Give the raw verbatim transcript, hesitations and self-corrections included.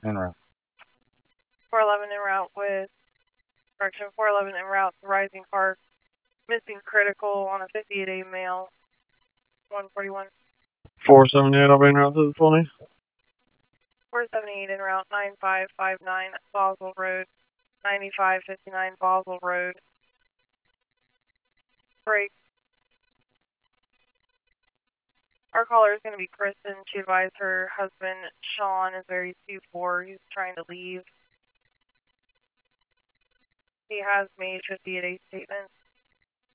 En route. four eleven en route with, correction, four eleven en route to Rising Park. Missing critical on a fifty-eight A male. one forty-one. four seventy-eight, I'll be en route to the twenty. four seventy-eight en route, nine five five nine Boswell Road. ninety-five fifty-nine Boswell Road. Break. Our caller is going to be Kristen. She advised her husband, Sean, is very two four. He's trying to leave. He has made fifty-eight A statements.